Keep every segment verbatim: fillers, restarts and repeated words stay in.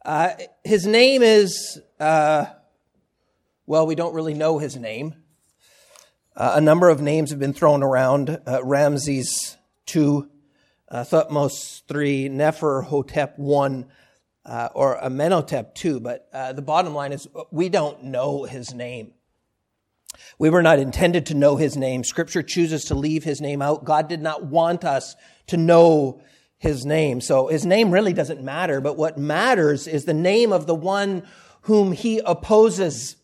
Uh, his name is, uh, well, we don't really know his name. Uh, a number of names have been thrown around. Uh, Ramses the Second, uh, Thutmose the Third, Neferhotep the First, uh, or Amenhotep the Second. But uh, the bottom line is we don't know his name. We were not intended to know his name. Scripture chooses to leave his name out. God did not want us to know his name. So his name really doesn't matter, but what matters is the name of the one whom he opposes.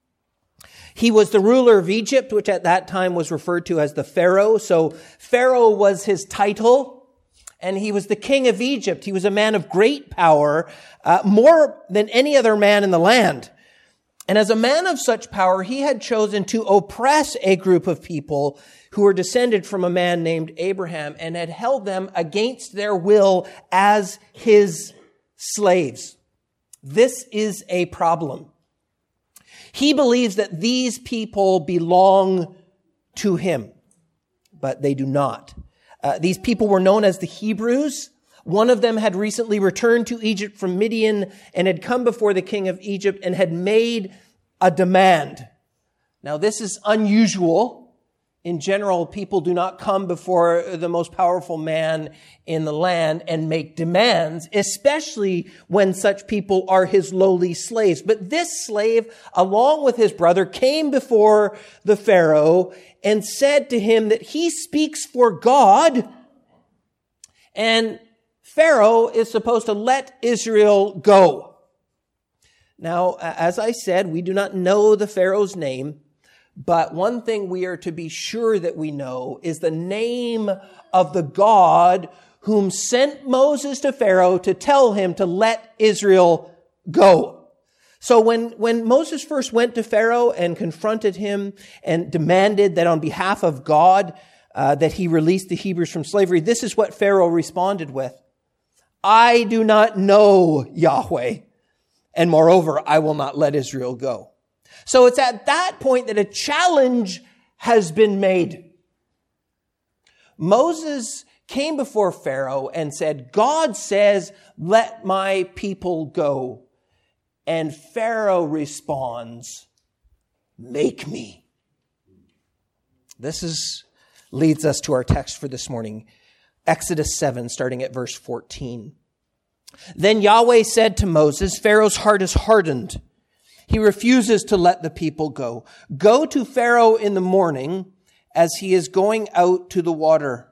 He was the ruler of Egypt, which at that time was referred to as the Pharaoh. So Pharaoh was his title, and he was the king of Egypt. He was a man of great power, uh, more than any other man in the land. And as a man of such power, he had chosen to oppress a group of people who were descended from a man named Abraham and had held them against their will as his slaves. This is a problem. He believes that these people belong to him, but they do not. Uh, these people were known as the Hebrews. One of them had recently returned to Egypt from Midian and had come before the king of Egypt and had made a demand. Now, this is unusual. In general, people do not come before the most powerful man in the land and make demands, especially when such people are his lowly slaves. But this slave, along with his brother, came before the Pharaoh and said to him that he speaks for God, and Pharaoh is supposed to let Israel go. Now, as I said, we do not know the Pharaoh's name, but one thing we are to be sure that we know is the name of the God whom sent Moses to Pharaoh to tell him to let Israel go. So when, when Moses first went to Pharaoh and confronted him and demanded that on behalf of God, uh, that he release the Hebrews from slavery, this is what Pharaoh responded with. I do not know Yahweh, and moreover, I will not let Israel go. So it's at that point that a challenge has been made. Moses came before Pharaoh and said, God says, let my people go. And Pharaoh responds, make me. This is leads us to our text for this morning. Exodus seven, starting at verse fourteen. Then Yahweh said to Moses, Pharaoh's heart is hardened. He refuses to let the people go. Go to Pharaoh in the morning as he is going out to the water.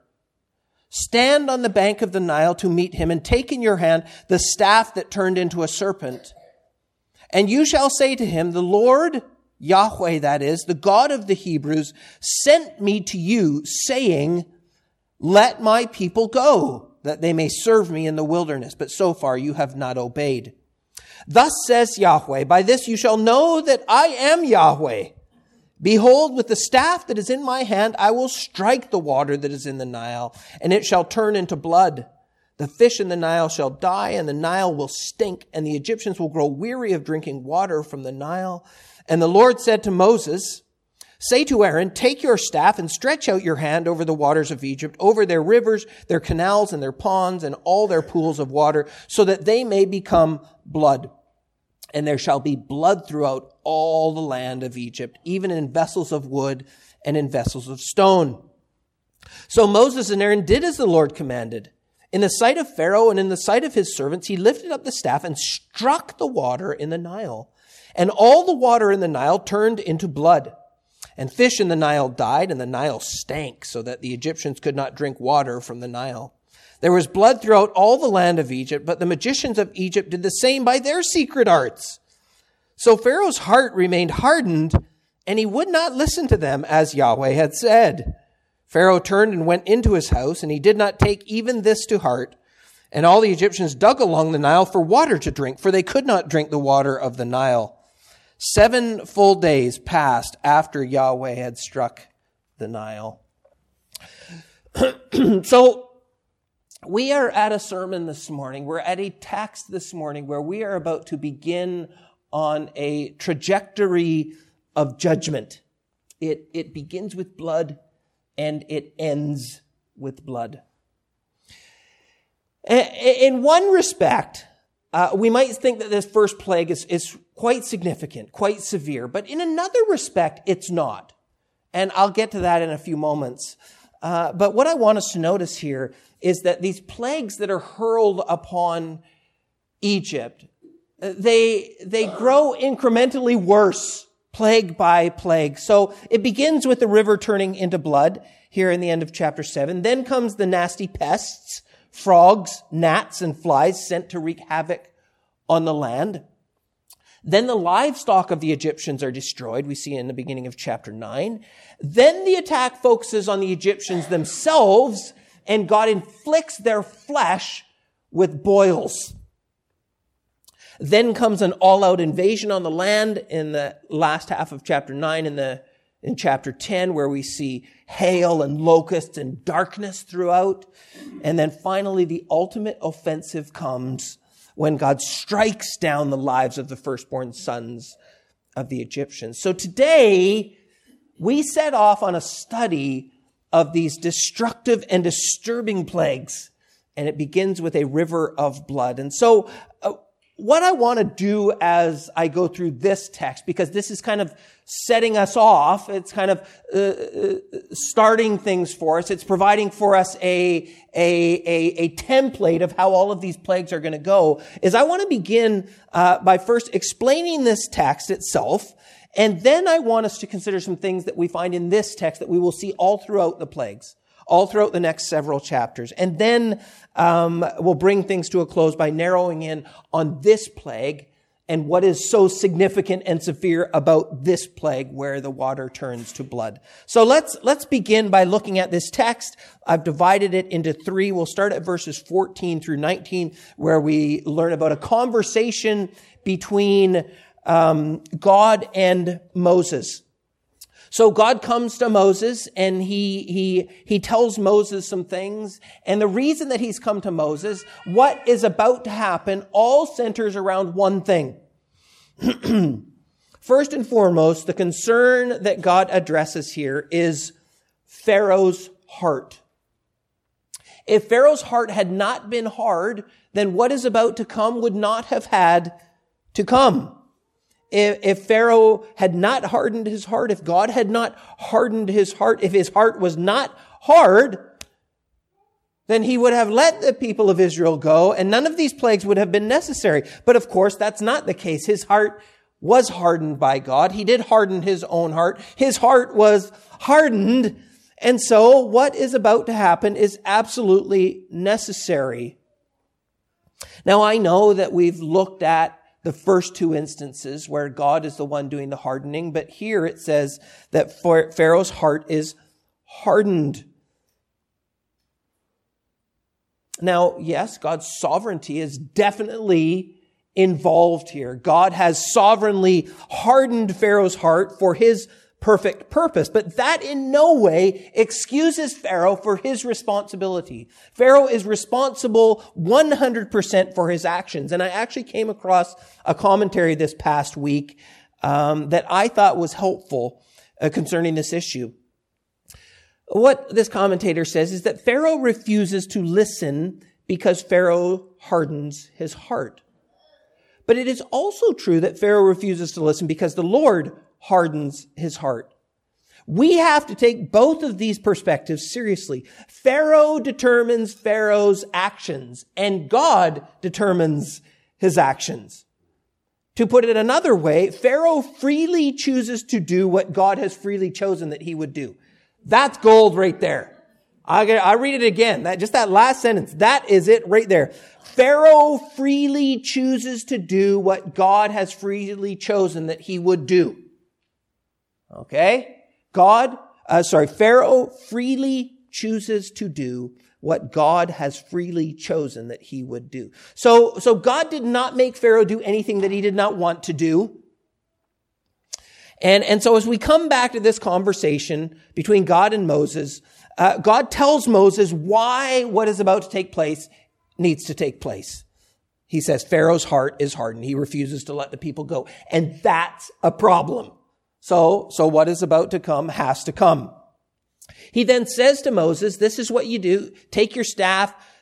Stand on the bank of the Nile to meet him and take in your hand the staff that turned into a serpent. And you shall say to him, the Lord, Yahweh that is, the God of the Hebrews, sent me to you saying, let my people go, that they may serve me in the wilderness. But so far you have not obeyed. Thus says Yahweh, by this you shall know that I am Yahweh. Behold, with the staff that is in my hand, I will strike the water that is in the Nile, and it shall turn into blood. The fish in the Nile shall die, and the Nile will stink, and the Egyptians will grow weary of drinking water from the Nile. And the Lord said to Moses, say to Aaron, take your staff and stretch out your hand over the waters of Egypt, over their rivers, their canals, and their ponds, and all their pools of water, so that they may become blood. And there shall be blood throughout all the land of Egypt, even in vessels of wood and in vessels of stone. So Moses and Aaron did as the Lord commanded. In the sight of Pharaoh and in the sight of his servants, he lifted up the staff and struck the water in the Nile. And all the water in the Nile turned into blood. And fish in the Nile died, and the Nile stank, so that the Egyptians could not drink water from the Nile. There was blood throughout all the land of Egypt, but the magicians of Egypt did the same by their secret arts. So Pharaoh's heart remained hardened, and he would not listen to them, as Yahweh had said. Pharaoh turned and went into his house, and he did not take even this to heart. And all the Egyptians dug along the Nile for water to drink, for they could not drink the water of the Nile. Seven full days passed after Yahweh had struck the Nile. So, we are at a sermon this morning. We're at a text this morning where we are about to begin on a trajectory of judgment. It, it begins with blood and it ends with blood. In one respect, uh, we might think that this first plague is, is quite significant, quite severe, but in another respect, it's not. And I'll get to that in a few moments. Uh, but what I want us to notice here is that these plagues that are hurled upon Egypt, they, they grow incrementally worse, plague by plague. So it begins with the river turning into blood here in the end of chapter seven. Then comes the nasty pests, frogs, gnats, and flies sent to wreak havoc on the land. Then the livestock of the Egyptians are destroyed. We see in the beginning of chapter nine. Then the attack focuses on the Egyptians themselves, and God inflicts their flesh with boils. Then comes an all-out invasion on the land in the last half of chapter nine, in the in chapter ten, where we see hail and locusts and darkness throughout. And then finally, the ultimate offensive comes when God strikes down the lives of the firstborn sons of the Egyptians. So today, we set off on a study of these destructive and disturbing plagues, and it begins with a river of blood. And so uh, what I want to do as I go through this text, because this is kind of setting us off, it's kind of uh, uh, starting things for us, it's providing for us a, a, a, a template of how all of these plagues are going to go, is I want to begin uh, by first explaining this text itself, and then I want us to consider some things that we find in this text that we will see all throughout the plagues, all throughout the next several chapters. And then um, we'll bring things to a close by narrowing in on this plague and what is so significant and severe about this plague where the water turns to blood. So let's let's begin by looking at this text. I've divided it into three. We'll start at verses fourteen through nineteen, where we learn about a conversation between um, God and Moses. So God comes to Moses and he, he, he tells Moses some things. And the reason that he's come to Moses, what is about to happen, all centers around one thing. First and foremost, the concern that God addresses here is Pharaoh's heart. If Pharaoh's heart had not been hard, then what is about to come would not have had to come. If, if Pharaoh had not hardened his heart, if God had not hardened his heart, if his heart was not hard, then he would have let the people of Israel go, and none of these plagues would have been necessary. But of course, that's not the case. His heart was hardened by God. He did harden his own heart. His heart was hardened. And so what is about to happen is absolutely necessary. Now, I know that we've looked at the first two instances where God is the one doing the hardening, but here it says that Pharaoh's heart is hardened. Now, yes, God's sovereignty is definitely involved here. God has sovereignly hardened Pharaoh's heart for his perfect purpose, but that in no way excuses Pharaoh for his responsibility. Pharaoh is responsible one hundred percent for his actions. And I actually came across a commentary this past week um, that I thought was helpful uh, concerning this issue. What this commentator says is that Pharaoh refuses to listen because Pharaoh hardens his heart. But it is also true that Pharaoh refuses to listen because the Lord hardens his heart. We have to take both of these perspectives seriously. Pharaoh determines Pharaoh's actions, and God determines his actions. To put it another way, Pharaoh freely chooses to do what God has freely chosen that he would do. That's gold right there. I I read it again. That just that last sentence. That is it right there. Pharaoh freely chooses to do what God has freely chosen that he would do. Okay? God, uh, sorry, Pharaoh freely chooses to do what God has freely chosen that he would do. So, so God did not make Pharaoh do anything that he did not want to do. And, and so as we come back to this conversation between God and Moses, uh, God tells Moses why what is about to take place needs to take place. He says Pharaoh's heart is hardened. He refuses to let the people go. And that's a problem. So, so what is about to come has to come. He then says to Moses, this is what you do. Take your staff,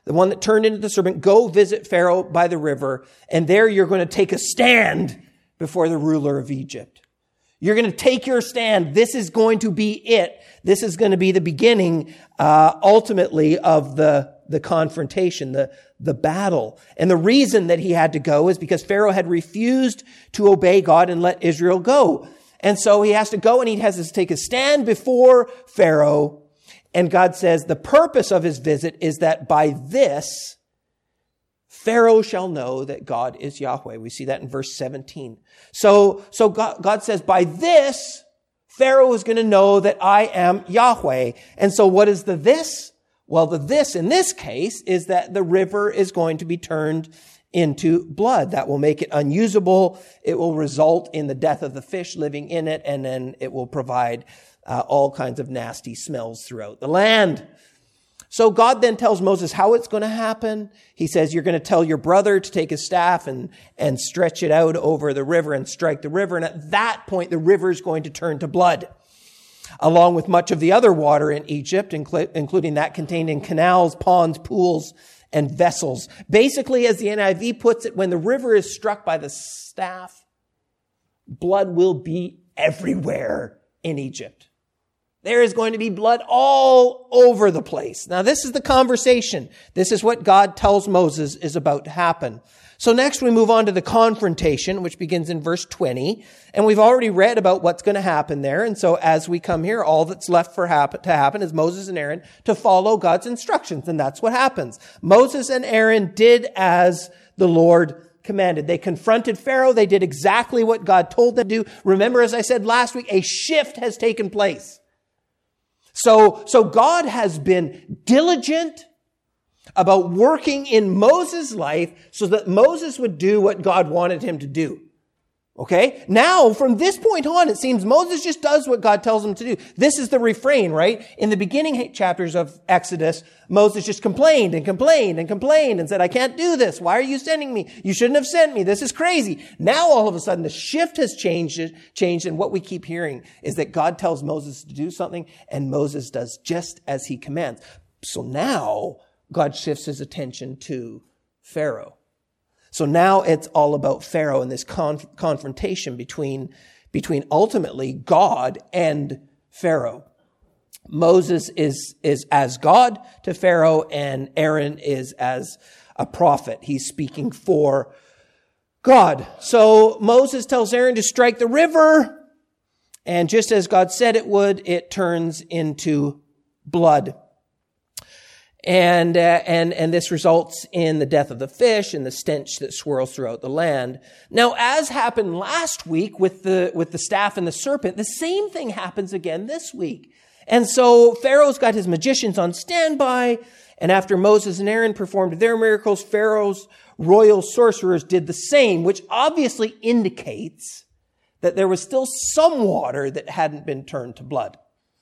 the one that turned into the serpent, go visit Pharaoh by the river, and there you're going to take a stand before the ruler of Egypt. You're going to take your stand. This is going to be it. This is going to be the beginning, uh, ultimately, of the, the confrontation, the, the battle. And the reason that he had to go is because Pharaoh had refused to obey God and let Israel go. And so he has to go and he has to take a stand before Pharaoh. And God says the purpose of his visit is that by this, Pharaoh shall know that God is Yahweh. We see that in verse seventeen. So, so God, God says, by this, Pharaoh is going to know that I am Yahweh. And so what is the this? Well, the this in this case is that the river is going to be turned into blood. That will make it unusable. It will result in the death of the fish living in it, and then it will provide uh, all kinds of nasty smells throughout the land. So God then tells Moses how it's going to happen. He says, you're going to tell your brother to take his staff and, and stretch it out over the river and strike the river. And at that point, the river is going to turn to blood, along with much of the other water in Egypt, including that contained in canals, ponds, pools, and vessels. Basically, as the N I V puts it, when the river is struck by the staff, blood will be everywhere in Egypt. There is going to be blood all over the place. Now, this is the conversation. This is what God tells Moses is about to happen. So next we move on to the confrontation, which begins in verse twenty. And we've already read about what's going to happen there. And so as we come here, all that's left for happen, to happen is Moses and Aaron to follow God's instructions. And that's what happens. Moses and Aaron did as the Lord commanded. They confronted Pharaoh. They did exactly what God told them to do. Remember, as I said last week, a shift has taken place. So, so God has been diligent about working in Moses' life so that Moses would do what God wanted him to do. Okay? Now, from this point on, it seems Moses just does what God tells him to do. This is the refrain, right? In the beginning chapters of Exodus, Moses just complained and complained and complained and said, I can't do this. Why are you sending me? You shouldn't have sent me. This is crazy. Now, all of a sudden, the shift has changed, changed, and what we keep hearing is that God tells Moses to do something, and Moses does just as he commands. So now, God shifts his attention to Pharaoh. So now it's all about Pharaoh and this conf- confrontation between, between ultimately God and Pharaoh. Moses is, is as God to Pharaoh, and Aaron is as a prophet. He's speaking for God. So Moses tells Aaron to strike the river, and just as God said it would, it turns into blood. And, uh, and, and this results in the death of the fish and the stench that swirls throughout the land. Now, as happened last week with the, with the staff and the serpent, the same thing happens again this week. And so Pharaoh's got his magicians on standby. And after Moses and Aaron performed their miracles, Pharaoh's royal sorcerers did the same, which obviously indicates that there was still some water that hadn't been turned to blood.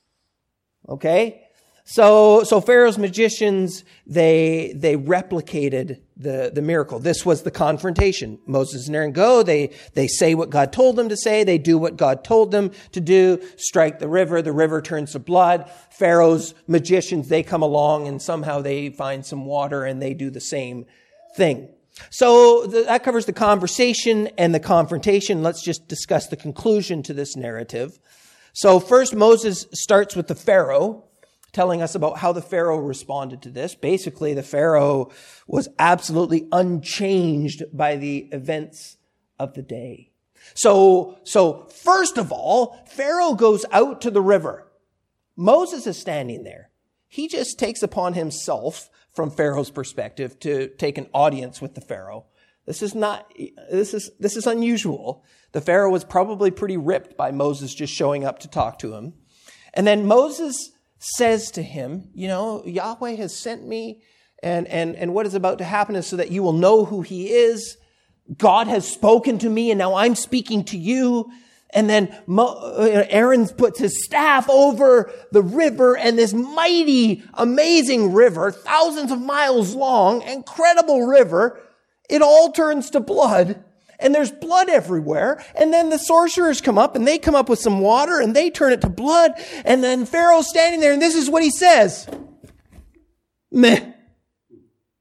Okay? So, so Pharaoh's magicians, they, they replicated the, the miracle. This was the confrontation. Moses and Aaron go, they, they say what God told them to say, they do what God told them to do, strike the river, the river turns to blood. Pharaoh's magicians, they come along and somehow they find some water and they do the same thing. So the, that covers the conversation and the confrontation. Let's just discuss the conclusion to this narrative. So first, Moses starts with the Pharaoh, telling us about how the Pharaoh responded to this. Basically, the Pharaoh was absolutely unchanged by the events of the day. So, so first of all, Pharaoh goes out to the river. Moses is standing there. He just takes upon himself, from Pharaoh's perspective, to take an audience with the Pharaoh. This is not, this is, this is unusual. The Pharaoh was probably pretty ripped by Moses just showing up to talk to him. And then Moses says to him, you know, Yahweh has sent me, and, and, and what is about to happen is so that you will know who he is. God has spoken to me, and now I'm speaking to you. And then Aaron puts his staff over the river, and this mighty, amazing river, thousands of miles long, incredible river, it all turns to blood. And there's blood everywhere. And then the sorcerers come up and they come up with some water and they turn it to blood. And then Pharaoh's standing there and this is what he says. Meh.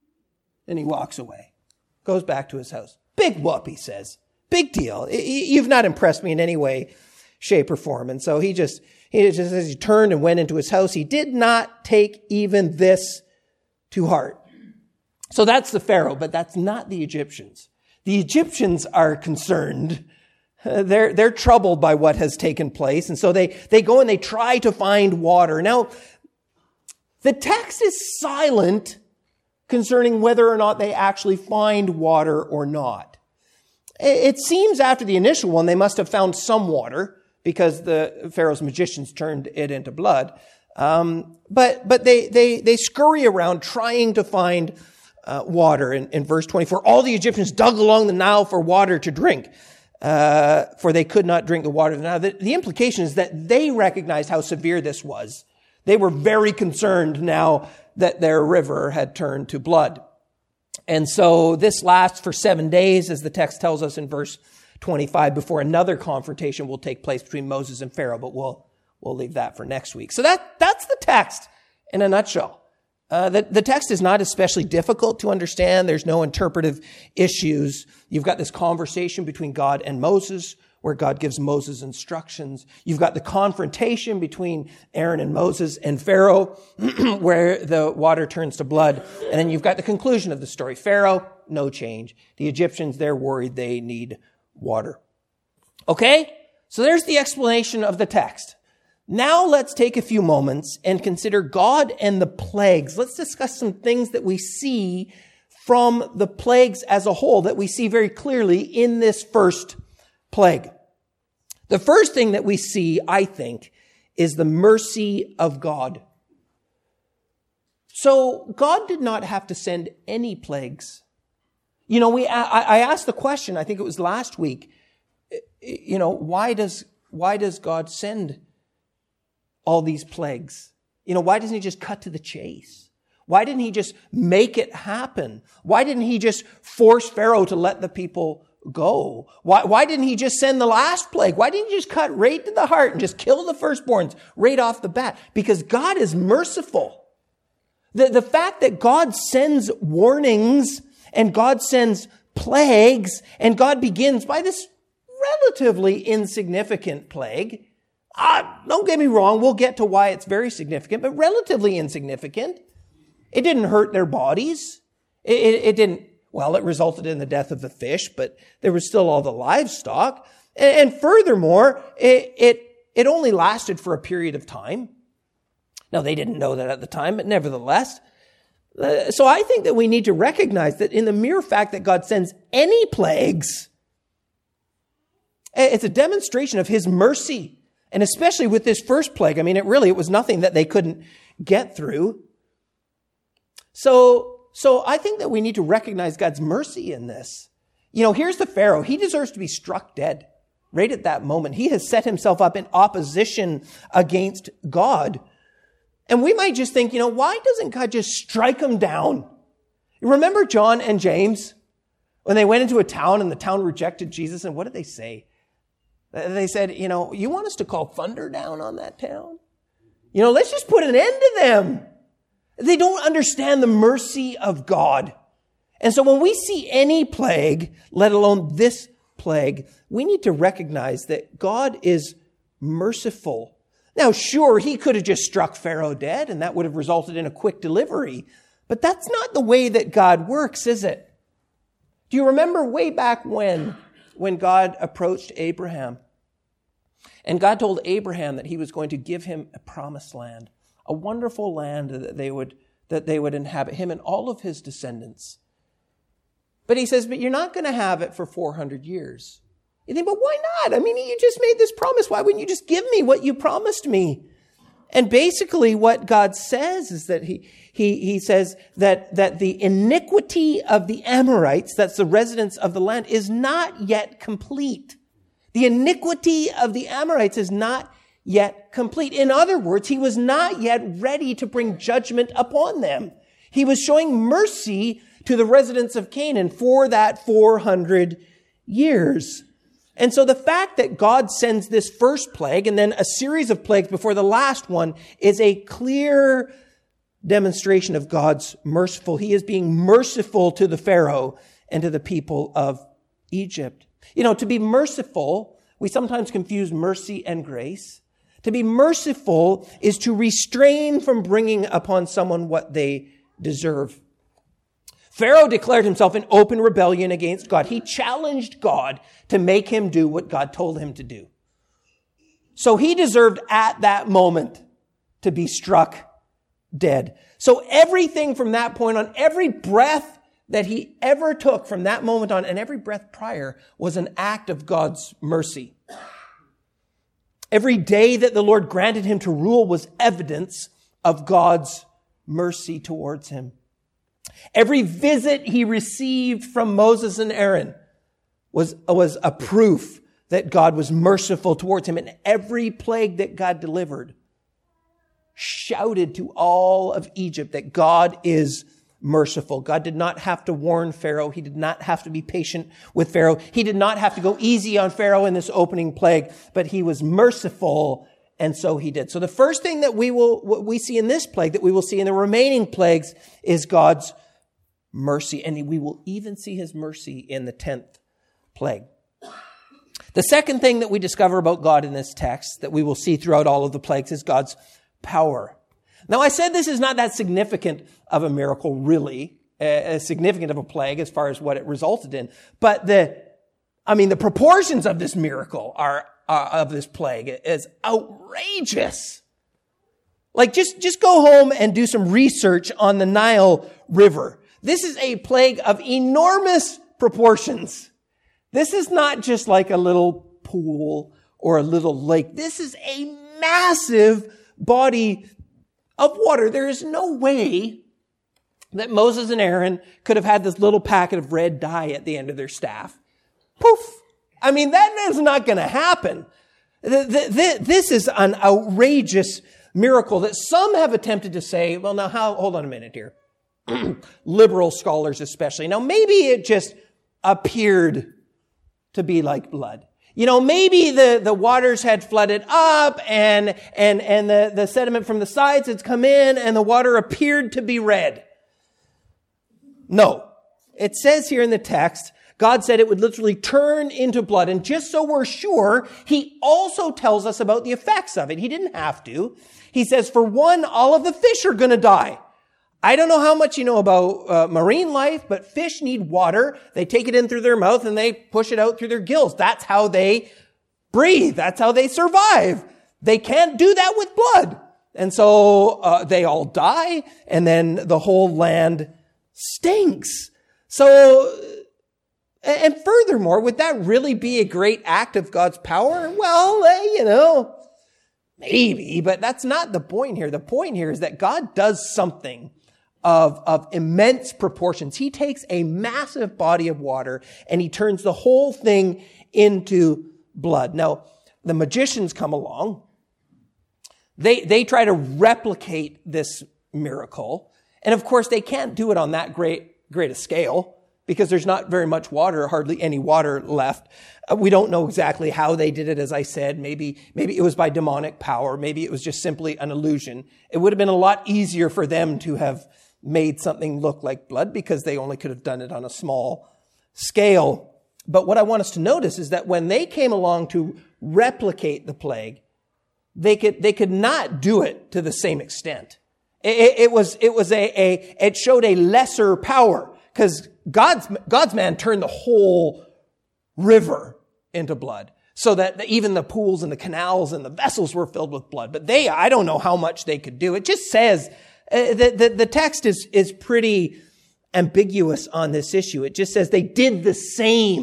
And he walks away, goes back to his house. Big whoop, he says. Big deal. You've not impressed me in any way, shape, or form. And so he just, he just, as he turned and went into his house, he did not take even this to heart. So that's the Pharaoh, but that's not the Egyptians. The Egyptians are concerned. Uh, they're, they're troubled by what has taken place. And so they, they go and they try to find water. Now, the text is silent concerning whether or not they actually find water or not. It seems after the initial one, they must have found some water because the Pharaoh's magicians turned it into blood. Um, but, but they, they, they scurry around trying to find uh, water. In, in verse twenty-four, all the Egyptians dug along the Nile for water to drink, uh, for they could not drink the water of the Nile. The, the implication is that they recognized how severe this was. They were very concerned now that their river had turned to blood. And so this lasts for seven days, as the text tells us in verse twenty-five, before another confrontation will take place between Moses and Pharaoh, but we'll, we'll leave that for next week. So that, that's the text in a nutshell. Uh, the, the text is not especially difficult to understand. There's no interpretive issues. You've got this conversation between God and Moses, where God gives Moses instructions. You've got the confrontation between Aaron and Moses and Pharaoh, where the water turns to blood. And then you've got the conclusion of the story. Pharaoh, no change. The Egyptians, they're worried they need water. Okay? So there's the explanation of the text. Now let's take a few moments and consider God and the plagues. Let's discuss some things that we see from the plagues as a whole, that we see very clearly in this first plague. The first thing that we see, I think, is the mercy of God. So God did not have to send any plagues. You know, we I, I asked the question, I think it was last week, you know, why does why does God send all these plagues? You know, why doesn't he just cut to the chase? Why didn't he just make it happen? Why didn't he just force Pharaoh to let the people go? Why, why didn't he just send the last plague? Why didn't he just cut right to the heart and just kill the firstborns right off the bat? Because God is merciful. The, the fact that God sends warnings and God sends plagues and God begins by this relatively insignificant plague. Uh, don't get me wrong, we'll get to why it's very significant, but relatively insignificant. It didn't hurt their bodies. It, it, it didn't Well, it resulted in the death of the fish, but there was still all the livestock. And, and furthermore, it, it, it only lasted for a period of time. Now, they didn't know that at the time, but nevertheless. Uh, so I think that we need to recognize that in the mere fact that God sends any plagues, it's a demonstration of his mercy. And especially with this first plague, I mean, it really, it was nothing that they couldn't get through. So, So I think that we need to recognize God's mercy in this. You know, here's the Pharaoh. He deserves to be struck dead right at that moment. He has set himself up in opposition against God. And we might just think, you know, why doesn't God just strike him down? You remember John and James when they went into a town and the town rejected Jesus? And what did they say? They said, you know, you want us to call thunder down on that town? You know, let's just put an end to them. They don't understand the mercy of God. And so when we see any plague, let alone this plague, we need to recognize that God is merciful. Now, sure, he could have just struck Pharaoh dead, and that would have resulted in a quick delivery. But that's not the way that God works, is it? Do you remember way back when, when God approached Abraham? And God told Abraham that he was going to give him a promised land. A wonderful land that they would that they would inhabit, him and all of his descendants. But he says, but you're not going to have it for four hundred years. You think, but why not? I mean, you just made this promise. Why wouldn't you just give me what you promised me? And basically what God says is that he he he says that, that the iniquity of the Amorites, that's the residents of the land, is not yet complete. The iniquity of the Amorites is not yet complete. In other words, he was not yet ready to bring judgment upon them. He was showing mercy to the residents of Canaan for that four hundred years. And so the fact that God sends this first plague and then a series of plagues before the last one is a clear demonstration of God's merciful. He is being merciful to the Pharaoh and to the people of Egypt. You know, to be merciful, we sometimes confuse mercy and grace. To be merciful is to restrain from bringing upon someone what they deserve. Pharaoh declared himself in open rebellion against God. He challenged God to make him do what God told him to do. So he deserved at that moment to be struck dead. So everything from that point on, every breath that he ever took from that moment on, and every breath prior, was an act of God's mercy. Every day that the Lord granted him to rule was evidence of God's mercy towards him. Every visit he received from Moses and Aaron was, was a proof that God was merciful towards him. And every plague that God delivered shouted to all of Egypt that God is merciful. God did not have to warn Pharaoh. He did not have to be patient with Pharaoh. He did not have to go easy on Pharaoh in this opening plague, but he was merciful, and so he did. So the first thing that we will, what we see in this plague, that we will see in the remaining plagues, is God's mercy. And we will even see his mercy in the tenth plague. The second thing that we discover about God in this text, that we will see throughout all of the plagues, is God's power. Now, I said this is not that significant of a miracle, really, as significant of a plague as far as what it resulted in. But the, I mean, the proportions of this miracle are, uh, of this plague is outrageous. Like, just, just go home and do some research on the Nile River. This is a plague of enormous proportions. This is not just like a little pool or a little lake. This is a massive body of water. There is no way that Moses and Aaron could have had this little packet of red dye at the end of their staff. Poof! I mean, that is not going to happen. This is an outrageous miracle that some have attempted to say, well, now how, hold on a minute here. Liberal scholars especially. Now, maybe it just appeared to be like blood. You know, maybe the, the waters had flooded up and, and, and the, the sediment from the sides had come in and the water appeared to be red. No. It says here in the text, God said it would literally turn into blood. And just so we're sure, he also tells us about the effects of it. He didn't have to. He says, for one, all of the fish are going to die. I don't know how much you know about uh, marine life, but fish need water. They take it in through their mouth and they push it out through their gills. That's how they breathe. That's how they survive. They can't do that with blood. And so uh, they all die, and then the whole land stinks. So, and furthermore, would that really be a great act of God's power? Well, uh, you know, maybe, but that's not the point here. The point here is that God does something Of, of immense proportions. He takes a massive body of water and he turns the whole thing into blood. Now, the magicians come along. They, they try to replicate this miracle. And of course, they can't do it on that great, great a scale because there's not very much water, hardly any water left. Uh, we don't know exactly how they did it, as I said. Maybe, maybe it was by demonic power. Maybe it was just simply an illusion. It would have been a lot easier for them to have made something look like blood because they only could have done it on a small scale. But what I want us to notice is that when they came along to replicate the plague, they could, they could not do it to the same extent. It, it, it was, it was a, a, it showed a lesser power because God's, God's man turned the whole river into blood so that even the pools and the canals and the vessels were filled with blood. But they, I don't know how much they could do. It just says, Uh, the, the, the text is, is pretty ambiguous on this issue. It just says they did the same.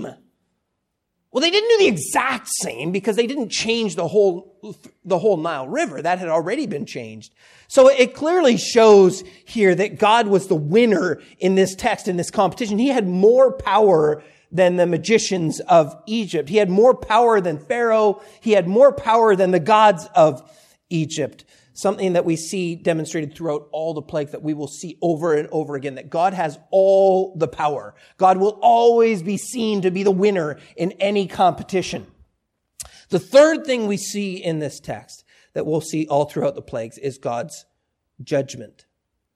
Well, they didn't do the exact same because they didn't change the whole, the whole Nile River. That had already been changed. So it clearly shows here that God was the winner in this text, in this competition. He had more power than the magicians of Egypt. He had more power than Pharaoh. He had more power than the gods of Egypt. Something that we see demonstrated throughout all the plagues, that we will see over and over again, that God has all the power. God will always be seen to be the winner in any competition. The third thing we see in this text that we'll see all throughout the plagues is God's judgment.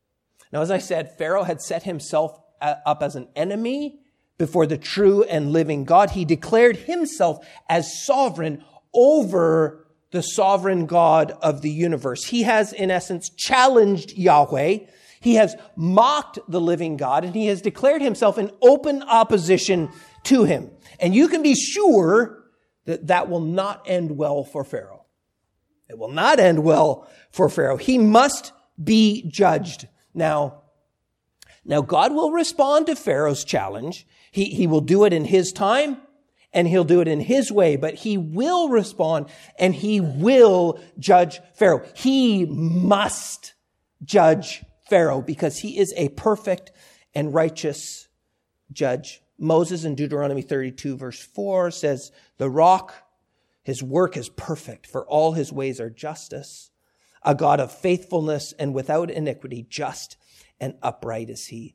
Now, as I said, Pharaoh had set himself up as an enemy before the true and living God. He declared himself as sovereign over the sovereign God of the universe. He has, in essence, challenged Yahweh. He has mocked the living God, and he has declared himself in open opposition to him. And you can be sure that that will not end well for Pharaoh. It will not end well for Pharaoh. He must be judged. Now, now God will respond to Pharaoh's challenge. He, he will do it in his time, and he'll do it in his way, but he will respond, and he will judge Pharaoh. He must judge Pharaoh because he is a perfect and righteous judge. Moses in Deuteronomy thirty-two verse four says, the rock, his work is perfect, for all his ways are justice. A God of faithfulness and without iniquity, just and upright is he.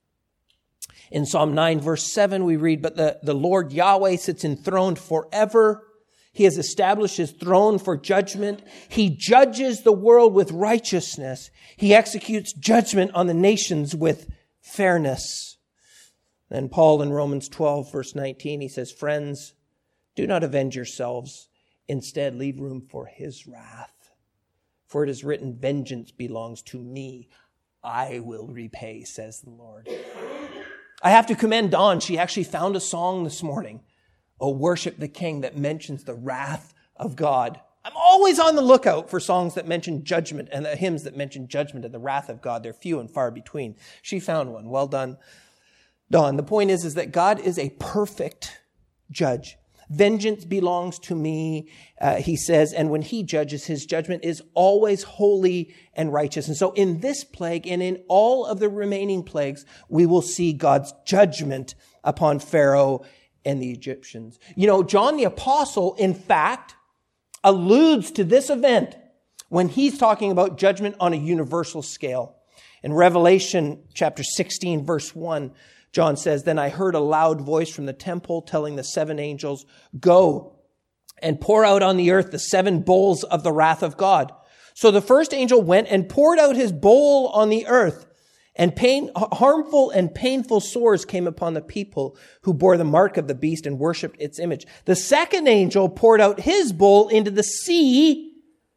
In Psalm nine verse seven we read, but the, the Lord Yahweh sits enthroned forever. He has established his throne for judgment. He judges the world with righteousness. He executes judgment on the nations with fairness. Then Paul in Romans twelve verse nineteen, he says, friends, do not avenge yourselves. Instead, leave room for his wrath. For it is written, vengeance belongs to me. I will repay, says the Lord. I have to commend Dawn. She actually found a song this morning, O Worship the King, that mentions the wrath of God. I'm always on the lookout for songs that mention judgment and the hymns that mention judgment and the wrath of God. They're few and far between. She found one. Well done, Dawn. The point is, is that God is a perfect judge. Vengeance belongs to me, uh, he says, and when he judges, his judgment is always holy and righteous. And so in this plague and in all of the remaining plagues, we will see God's judgment upon Pharaoh and the Egyptians. You know, John the Apostle, in fact, alludes to this event when he's talking about judgment on a universal scale. In Revelation chapter sixteen, verse one, John says, then I heard a loud voice from the temple telling the seven angels, go and pour out on the earth the seven bowls of the wrath of God. So the first angel went and poured out his bowl on the earth, and pain, harmful and painful sores came upon the people who bore the mark of the beast and worshipped its image. The second angel poured out his bowl into the sea,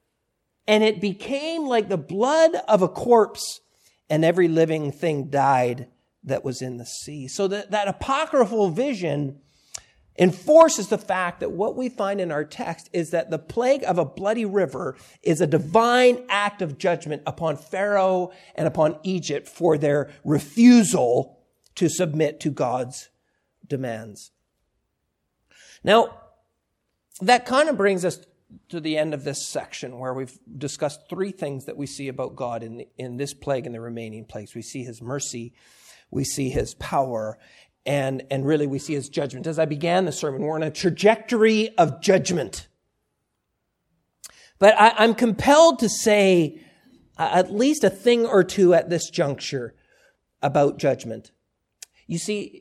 and it became like the blood of a corpse, and every living thing died that was in the sea. So that, that apocryphal vision enforces the fact that what we find in our text is that the plague of a bloody river is a divine act of judgment upon Pharaoh and upon Egypt for their refusal to submit to God's demands. Now, that kind of brings us to the end of this section where we've discussed three things that we see about God in, the, in this plague and the remaining plagues. We see his mercy, we see his power, and, and really we see his judgment. As I began the sermon, we're on a trajectory of judgment. But I, I'm compelled to say uh, at least a thing or two at this juncture about judgment. You see,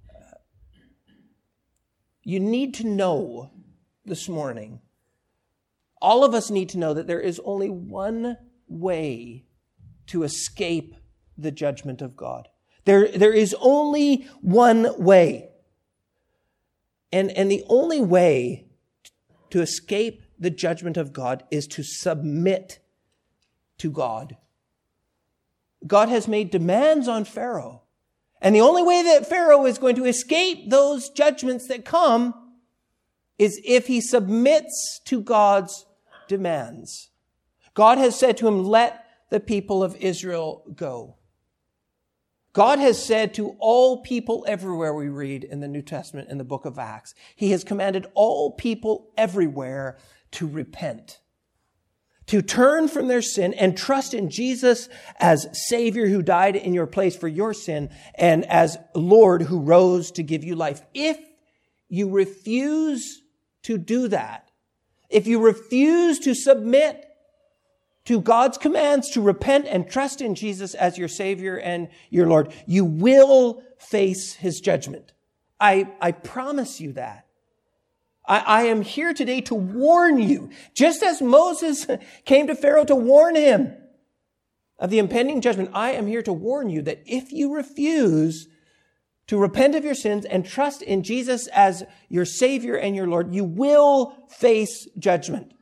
you need to know this morning, all of us need to know that there is only one way to escape the judgment of God. There, there is only one way. And, and the only way to escape the judgment of God is to submit to God. God has made demands on Pharaoh. And the only way that Pharaoh is going to escape those judgments that come is if he submits to God's demands. God has said to him, let the people of Israel go. God has said to all people everywhere, we read in the New Testament in the book of Acts, he has commanded all people everywhere to repent, to turn from their sin and trust in Jesus as Savior who died in your place for your sin and as Lord who rose to give you life. If you refuse to do that, if you refuse to submit to God's commands to repent and trust in Jesus as your Savior and your Lord, you will face his judgment. I, I promise you that. I, I am here today to warn you, just as Moses came to Pharaoh to warn him of the impending judgment, I am here to warn you that if you refuse to repent of your sins and trust in Jesus as your Savior and your Lord, you will face judgment.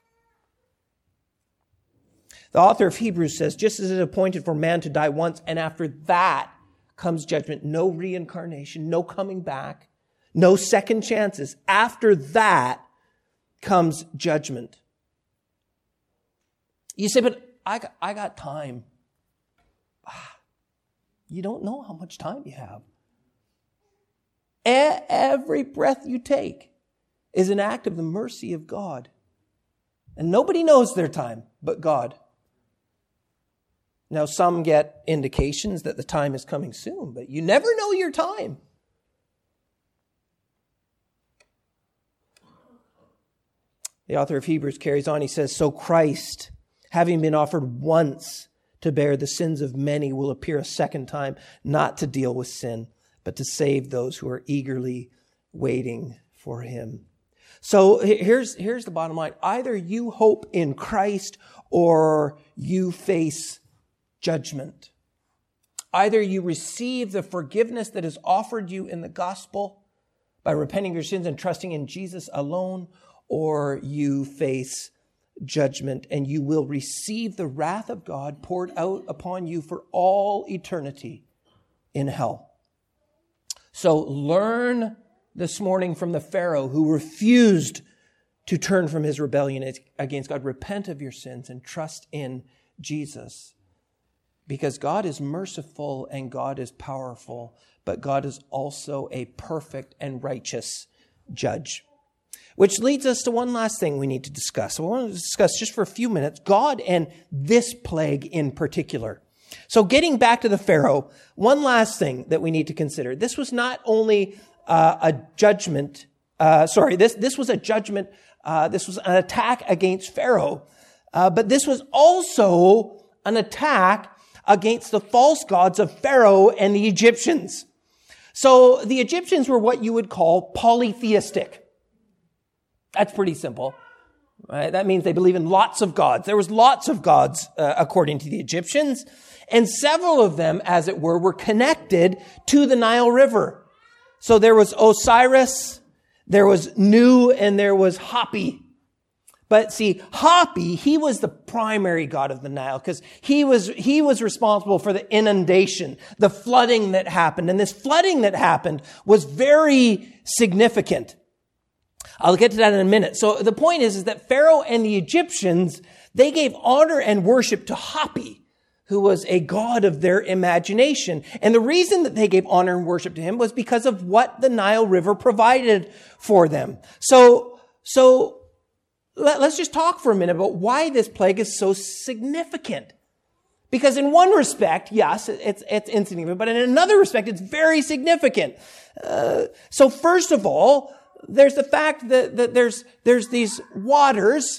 The author of Hebrews says, just as it is appointed for man to die once, and after that comes judgment, no reincarnation, no coming back, no second chances. After that comes judgment. You say, but I got, I got time. You don't know how much time you have. Every breath you take is an act of the mercy of God. And nobody knows their time but God. Now, some get indications that the time is coming soon, but you never know your time. The author of Hebrews carries on. He says, so Christ, having been offered once to bear the sins of many, will appear a second time, not to deal with sin, but to save those who are eagerly waiting for him. So here's, here's the bottom line. Either you hope in Christ or you face judgment. Either you receive the forgiveness that is offered you in the gospel by repenting of your sins and trusting in Jesus alone, or you face judgment and you will receive the wrath of God poured out upon you for all eternity in hell. So learn this morning from the Pharaoh who refused to turn from his rebellion against God. Repent of your sins and trust in Jesus. Because God is merciful and God is powerful, but God is also a perfect and righteous judge. Which leads us to one last thing we need to discuss. So I want to discuss just for a few minutes God and this plague in particular. So getting back to the Pharaoh, one last thing that we need to consider. This was not only uh, a judgment, uh, sorry, this, this was a judgment, uh, this was an attack against Pharaoh, uh, but this was also an attack against the false gods of Pharaoh and the Egyptians. So the Egyptians were what you would call polytheistic. That's pretty simple. Right? That means they believe in lots of gods. There was lots of gods, uh, according to the Egyptians. And several of them, as it were, were connected to the Nile River. So there was Osiris, there was Nu, and there was Hapi. But see, Hapi, he was the primary god of the Nile because he was, he was responsible for the inundation, the flooding that happened. And this flooding that happened was very significant. I'll get to that in a minute. So the point is, is that Pharaoh and the Egyptians, they gave honor and worship to Hapi, who was a god of their imagination. And the reason that they gave honor and worship to him was because of what the Nile River provided for them. So, so let, let's just talk for a minute about why this plague is so significant. Because in one respect, yes, it's, it's insignificant, but in another respect, it's very significant. Uh, so first of all, there's the fact that, that there's, there's these waters,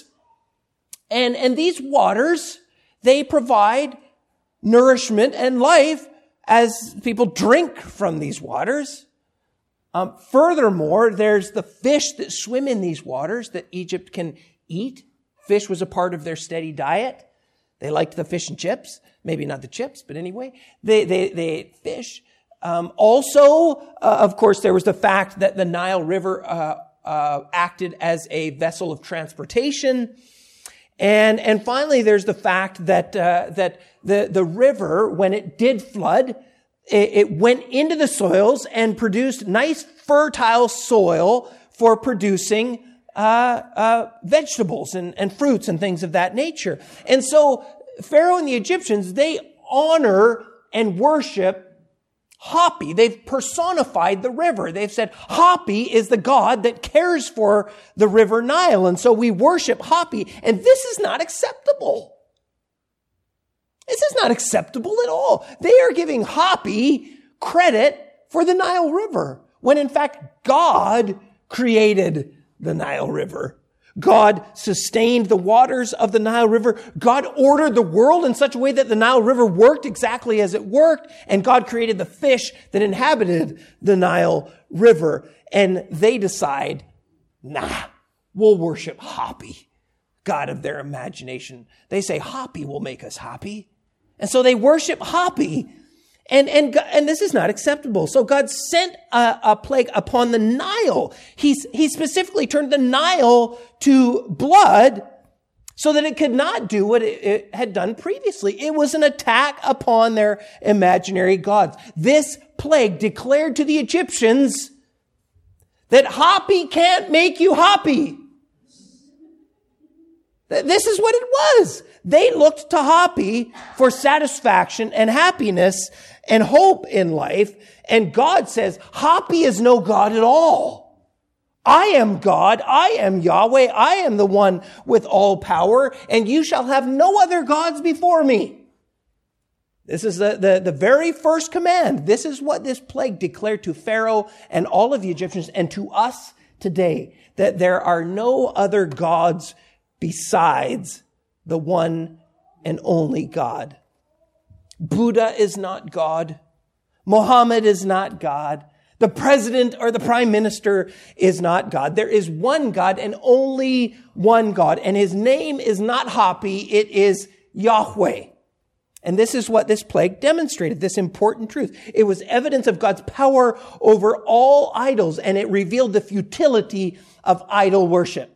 and, and these waters, they provide nourishment and life as people drink from these waters. Um, furthermore, there's the fish that swim in these waters that Egypt can eat. Fish was a part of their steady diet. They liked the fish and chips. Maybe not the chips, but anyway, they, they, they ate fish. Um, also, uh, of course, there was the fact that the Nile River uh, uh, acted as a vessel of transportation. And, and finally, there's the fact that, uh, that the, the river, when it did flood, it, it went into the soils and produced nice fertile soil for producing, uh, uh, vegetables and, and fruits and things of that nature. And so Pharaoh and the Egyptians, they honor and worship Hapi. They've personified the river. They've said Hapi is the god that cares for the river Nile. And so we worship Hapi. And this is not acceptable. This is not acceptable at all. They are giving Hapi credit for the Nile River, when in fact God created the Nile River. God sustained the waters of the Nile River. God ordered the world in such a way that the Nile River worked exactly as it worked. And God created the fish that inhabited the Nile River. And they decide, nah, we'll worship Hapi, god of their imagination. They say Hapi will make us happy. And so they worship Hapi. And, and, and this is not acceptable. So God sent a, a plague upon the Nile. He's, he specifically turned the Nile to blood so that it could not do what it, it had done previously. It was an attack upon their imaginary gods. This plague declared to the Egyptians that Hapi can't make you happy. This is what it was. They looked to Hapi for satisfaction and happiness and hope in life. And God says, Hapi is no God at all. I am God. I am Yahweh. I am the one with all power, and you shall have no other gods before me. This is the, the, the very first command. This is what this plague declared to Pharaoh and all of the Egyptians and to us today, that there are no other gods besides the one and only God. Buddha is not God. Muhammad is not God. The president or the prime minister is not God. There is one God and only one God. And his name is not Hapi. It is Yahweh. And this is what this plague demonstrated, this important truth. It was evidence of God's power over all idols, and it revealed the futility of idol worship.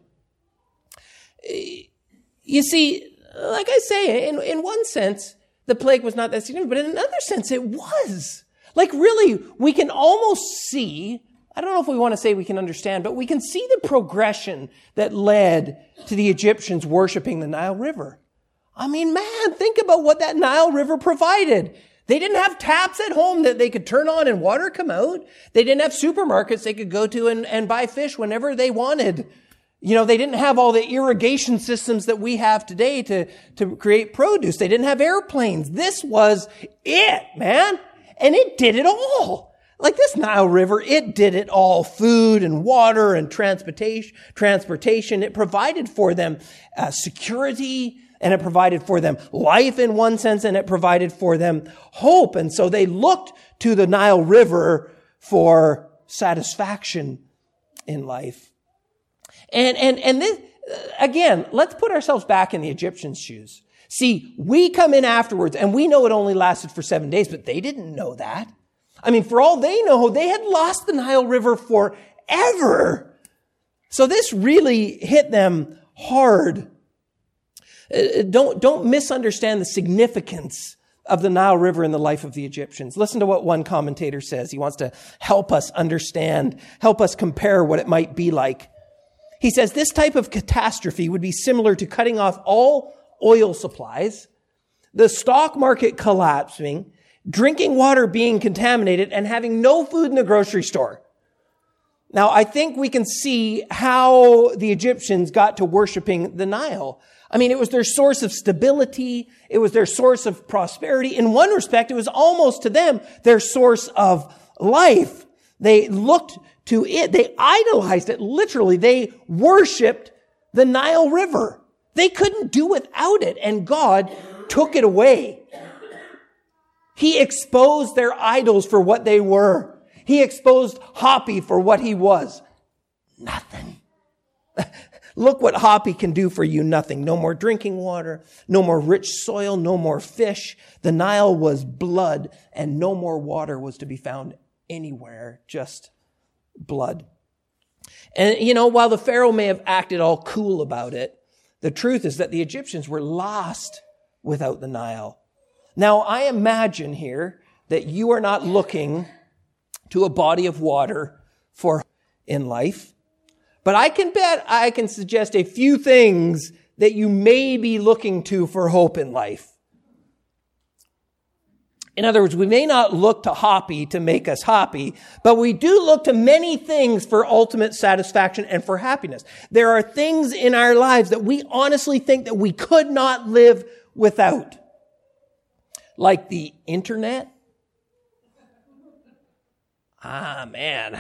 You see, like I say, in, in one sense, the plague was not that significant, but in another sense, it was. Like really, we can almost see, I don't know if we want to say we can understand, but we can see the progression that led to the Egyptians worshiping the Nile River. I mean, man, think about what that Nile River provided. They didn't have taps at home that they could turn on and water come out. They didn't have supermarkets they could go to and, and buy fish whenever they wanted. You know, they didn't have all the irrigation systems that we have today to, to create produce. They didn't have airplanes. This was it, man. And it did it all. Like this Nile River, it did it all. Food and water and transportation, transportation. It provided for them uh, security, and it provided for them life in one sense, and it provided for them hope. And so they looked to the Nile River for satisfaction in life. And, and, and this, again, let's put ourselves back in the Egyptians' shoes. See, we come in afterwards and we know it only lasted for seven days, but they didn't know that. I mean, for all they know, they had lost the Nile River forever. So this really hit them hard. Uh, don't, don't misunderstand the significance of the Nile River in the life of the Egyptians. Listen to what one commentator says. He wants to help us understand, help us compare what it might be like. He says, this type of catastrophe would be similar to cutting off all oil supplies, the stock market collapsing, drinking water being contaminated, and having no food in the grocery store. Now, I think we can see how the Egyptians got to worshiping the Nile. I mean, it was their source of stability. It was their source of prosperity. In one respect, it was almost to them their source of life. They looked to it. They idolized it. Literally, they worshiped the Nile River. They couldn't do without it, and God took it away. He exposed their idols for what they were. He exposed Hapi for what he was. Nothing. Look what Hapi can do for you. Nothing. No more drinking water, no more rich soil, no more fish. The Nile was blood, and no more water was to be found anywhere, just blood. And, you know, while the Pharaoh may have acted all cool about it, the truth is that the Egyptians were lost without the Nile. Now, I imagine here that you are not looking to a body of water for in life, but I can bet I can suggest a few things that you may be looking to for hope in life. In other words, we may not look to Hapi to make us happy, but we do look to many things for ultimate satisfaction and for happiness. There are things in our lives that we honestly think that we could not live without. Like the internet. Ah, man.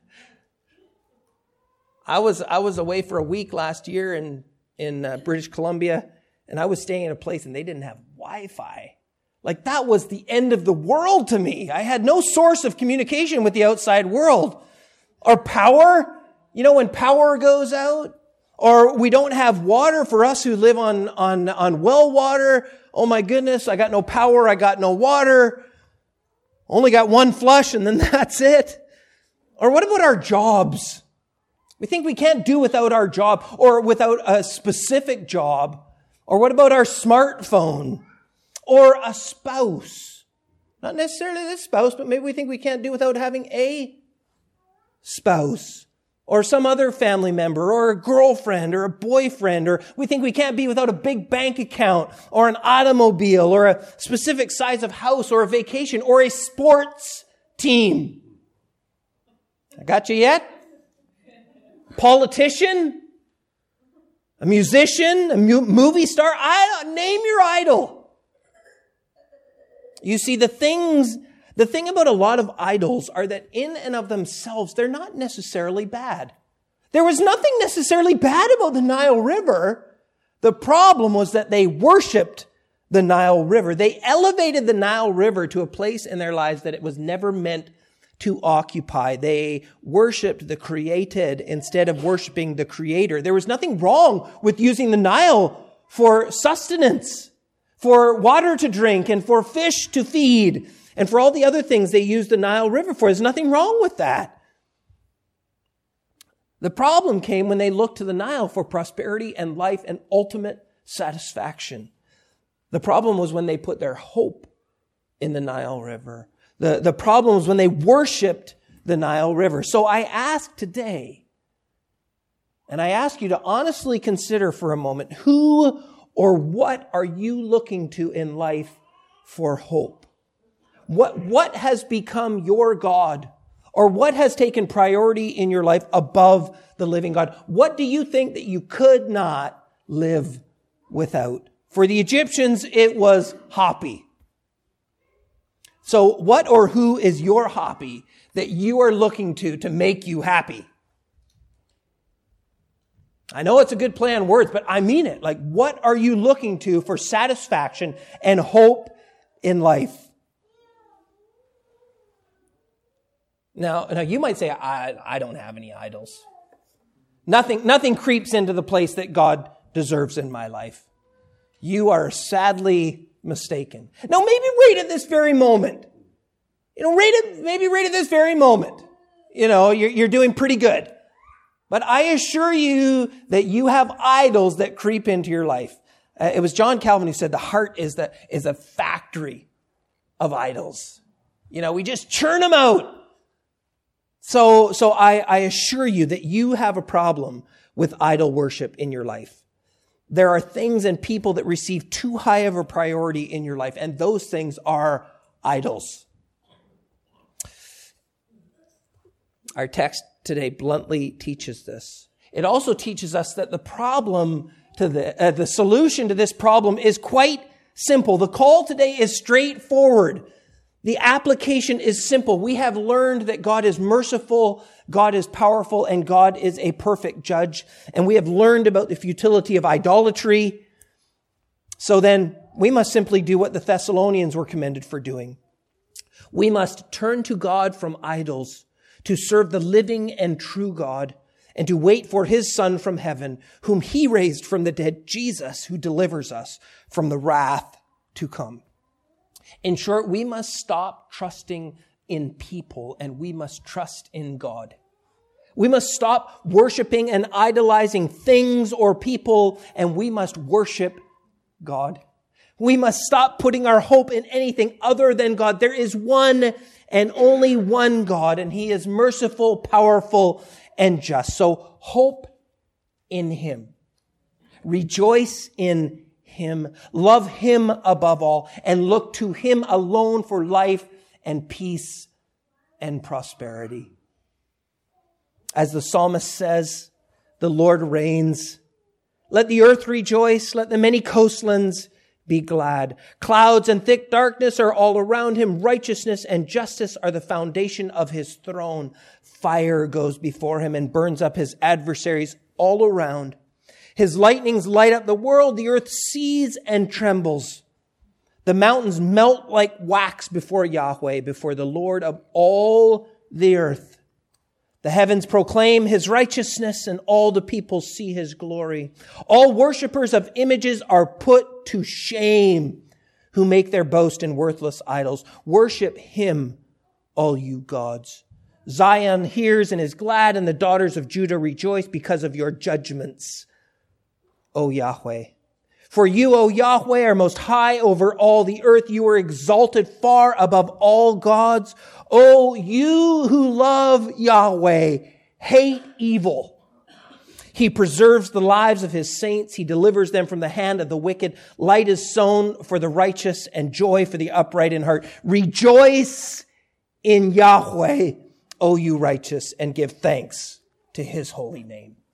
I was, I was away for a week last year in, in uh, British Columbia, and I was staying in a place and they didn't have Wi-Fi. Like that was the end of the world to me. I had no source of communication with the outside world. Or power. You know, when power goes out, Or we don't have water for us who live on, on, on well water. Oh my goodness, I got no power, I got no water. Only got one flush and then that's it. Or what about our jobs? We think we can't do without our job or without a specific job. Or what about our smartphone? Or a spouse? Not necessarily this spouse, but maybe we think we can't do without having a spouse. Or some other family member, or a girlfriend, or a boyfriend, or we think we can't be without a big bank account, or an automobile, or a specific size of house, or a vacation, or a sports team. I got you yet? Politician? A musician? A mu- movie star? I, name your idol. You see, the things... The thing about a lot of idols are that in and of themselves, they're not necessarily bad. There was nothing necessarily bad about the Nile River. The problem was that they worshiped the Nile River. They elevated the Nile River to a place in their lives that it was never meant to occupy. They worshiped the created instead of worshiping the Creator. There was nothing wrong with using the Nile for sustenance, for water to drink, and for fish to feed. And for all the other things they used the Nile River for. There's nothing wrong with that. The problem came when they looked to the Nile for prosperity and life and ultimate satisfaction. The problem was when they put their hope in the Nile River. The, the problem was when they worshiped the Nile River. So I ask today, and I ask you to honestly consider for a moment, who or what are you looking to in life for hope? What, what has become your God? Or what has taken priority in your life above the living God? What do you think that you could not live without? For the Egyptians, it was Hapi. So what or who is your Hapi that you are looking to to make you happy? I know it's a good play on words, but I mean it. Like, what are you looking to for satisfaction and hope in life? Now, now you might say, I, I don't have any idols. Nothing, nothing creeps into the place that God deserves in my life. You are sadly mistaken. Now, maybe right at this very moment, you know, right at, maybe right at this very moment, you know, you're, you're doing pretty good. But I assure you that you have idols that creep into your life. Uh, it was John Calvin who said the heart is the, is a factory of idols. You know, we just churn them out. So, so I, I assure you that you have a problem with idol worship in your life. There are things and people that receive too high of a priority in your life, and those things are idols. Our text today bluntly teaches this. It also teaches us that the problem to the, uh, the solution to this problem is quite simple. The call today is straightforward. The application is simple. We have learned that God is merciful, God is powerful, and God is a perfect judge. And we have learned about the futility of idolatry. So then we must simply do what the Thessalonians were commended for doing. We must turn to God from idols to serve the living and true God and to wait for his Son from heaven, whom he raised from the dead, Jesus, who delivers us from the wrath to come. In short, we must stop trusting in people and we must trust in God. We must stop worshiping and idolizing things or people, and we must worship God. We must stop putting our hope in anything other than God. There is one and only one God, and he is merciful, powerful, and just. So hope in him. Rejoice in him. Love him above all, and look to him alone for life and peace and prosperity. As the psalmist says, the Lord reigns. Let the earth rejoice. Let the many coastlands be glad. Clouds and thick darkness are all around him. Righteousness and justice are the foundation of his throne. Fire goes before him and burns up his adversaries all around. His lightnings light up the world. The earth sees and trembles. The mountains melt like wax before Yahweh, before the Lord of all the earth. The heavens proclaim his righteousness, and all the people see his glory. All worshippers of images are put to shame, who make their boast in worthless idols. Worship him, all you gods. Zion hears and is glad, and the daughters of Judah rejoice because of your judgments, O Yahweh. For you, O Yahweh, are most high over all the earth. You are exalted far above all gods. O you who love Yahweh, hate evil. He preserves the lives of his saints. He delivers them from the hand of the wicked. Light is sown for the righteous and joy for the upright in heart. Rejoice in Yahweh, O you righteous, and give thanks to his holy name.